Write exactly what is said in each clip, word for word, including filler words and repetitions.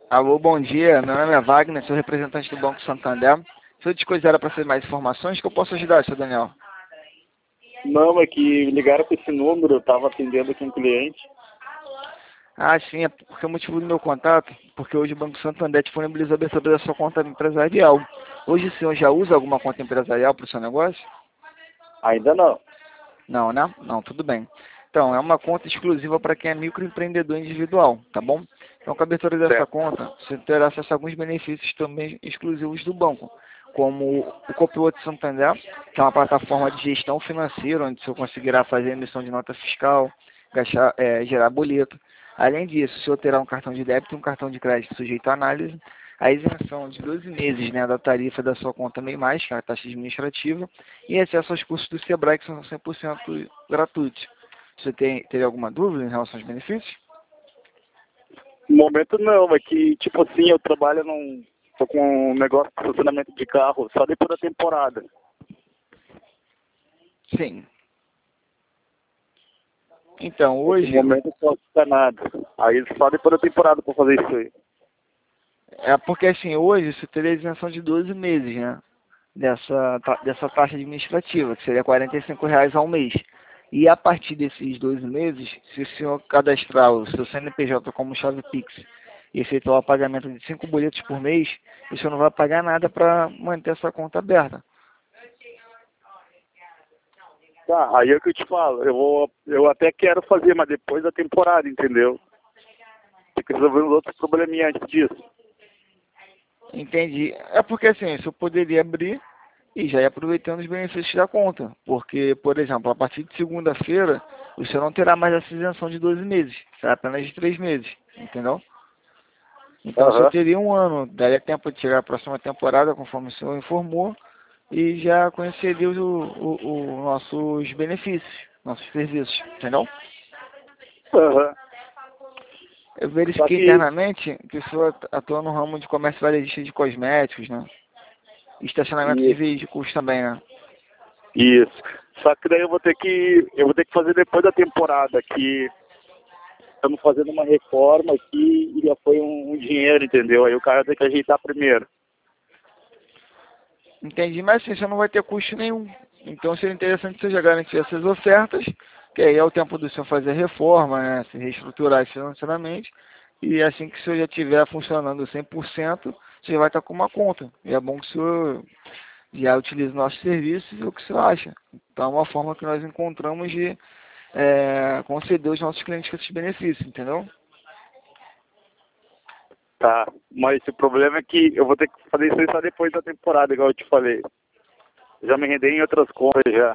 Alô, bom dia. Meu nome é Wagner, sou representante do Banco Santander. Se eu te coisar para saber mais informações, que eu posso ajudar, seu Daniel? Não, é que ligaram para esse número, eu estava atendendo aqui um cliente. Ah, sim, é porque o motivo do meu contato, porque hoje o Banco Santander disponibiliza a abertura da sua conta empresarial. Hoje o senhor já usa alguma conta empresarial para o seu negócio? Ainda não. Não, né? Não, tudo bem. Então, é uma conta exclusiva para quem é microempreendedor individual, tá bom? Então, com a abertura dessa Certo. conta, você terá acesso a alguns benefícios também exclusivos do banco, como o Copiloto Santander, que é uma plataforma de gestão financeira, onde você conseguirá fazer emissão de nota fiscal, gastar, é, gerar boleto. Além disso, o senhor terá um cartão de débito e um cartão de crédito sujeito à análise, a isenção de doze meses, né, da tarifa da sua conta MEI+, que é a taxa administrativa, e acesso aos cursos do Sebrae, que são cem por cento gratuitos. Você tem, teria alguma dúvida em relação aos benefícios? No momento não, é que, tipo assim, eu trabalho num... tô com um negócio de funcionamento de carro só depois da temporada. Sim. Então, É que no hoje, momento eu posso ficar nada. Aí só depois da temporada para fazer isso aí. é porque assim, hoje você teria isenção de doze meses, né? Dessa, ta- dessa taxa administrativa, que seria quarenta e cinco reais ao mês. E a partir desses doze meses, se o senhor cadastrar o seu C N P J como chave Pix e efetuar o pagamento de cinco boletos por mês, o senhor não vai pagar nada para manter essa conta aberta. Tá, aí é o que eu te falo. Eu, vou, eu até quero fazer, mas depois da temporada, entendeu? Tem que resolver uns outros probleminhas antes disso. Entendi. É porque assim, isso eu poderia abrir e já ir aproveitando os benefícios da conta. Porque, por exemplo, a partir de segunda-feira, o senhor não terá mais essa isenção de doze meses, será apenas de três meses, entendeu? Então o senhor Aham. teria um ano, daria tempo de chegar à próxima temporada, conforme o senhor informou, e já conheceria os o, o, nossos benefícios, nossos serviços, entendeu? Aham. Eu Só verifiquei que internamente que o senhor atua no ramo de comércio varejista de cosméticos, né? E estacionamento de isso, veículos também, né? isso. Só que daí eu vou ter que eu vou ter que fazer depois da temporada, que estamos fazendo uma reforma aqui e já foi um, um dinheiro, entendeu? Aí o cara tem que ajeitar primeiro. Entendi, mas assim, você não vai ter custo nenhum. Então seria interessante você já garantir essas ofertas, que aí é o tempo do senhor fazer a reforma, né? Se reestruturar financeiramente. E assim que o senhor já estiver funcionando cem por cento, você já vai estar com uma conta. E é bom que o senhor já utilize nossos serviços e vê o que o senhor acha. Então é uma forma que nós encontramos de é, conceder aos nossos clientes esses benefícios, entendeu? Tá. Mas o problema é que eu vou ter que fazer isso aí só depois da temporada, igual eu te falei. Já me rendei em outras contas já.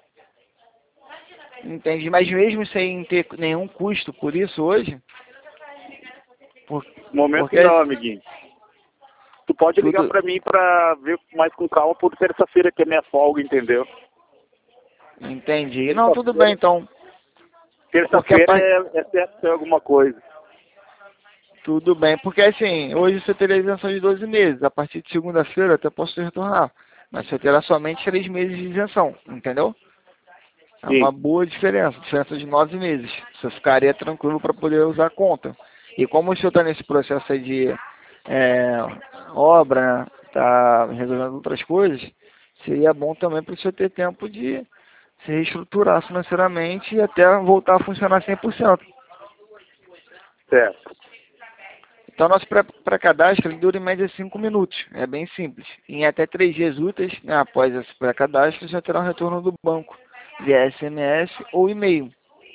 Entendi, mas mesmo sem ter nenhum custo por isso hoje, por, No momento porque não, amiguinho. Tu pode ligar tudo. pra mim pra ver mais com calma por terça-feira, que é minha folga, entendeu? Entendi. Não, tudo bem Terça-feira então. Porque a terça-feira parte. é, é certo ter alguma coisa. Tudo bem, porque assim, hoje você teria isenção de doze meses. A partir de segunda-feira eu até posso retornar. Mas você terá somente três meses de isenção, entendeu? É uma Sim. boa diferença, diferença de nove meses. Você ficaria tranquilo para poder usar a conta. E como o senhor está nesse processo aí de é, obra, está resolvendo outras coisas, seria bom também para o senhor ter tempo de se reestruturar financeiramente e até voltar a funcionar cem por cento. Certo. Então, nosso pré- pré-cadastro ele dura em média cinco minutos. É bem simples. Em até três dias úteis, né, após esse pré-cadastro, já terá um retorno do banco via S M S ou e-mail.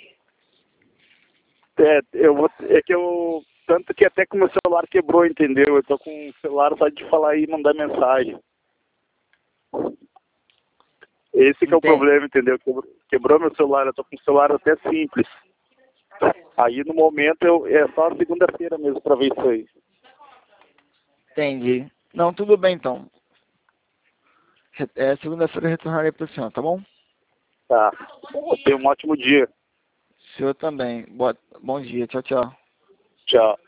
É, eu vou, é que eu. Tanto que até que o meu celular quebrou, entendeu? Eu tô com o celular só de falar aí e mandar mensagem. Esse que é o Entende? problema, entendeu? Quebrou, quebrou meu celular, eu tô com um celular até simples. Aí no momento eu, é só segunda-feira mesmo pra ver isso aí. Entendi. Não, tudo bem então. Re- É, segunda-feira eu retornarei para o senhor, tá bom? Tá. Tenha um ótimo dia. O senhor também. Boa, bom dia. Tchau, tchau. Tchau.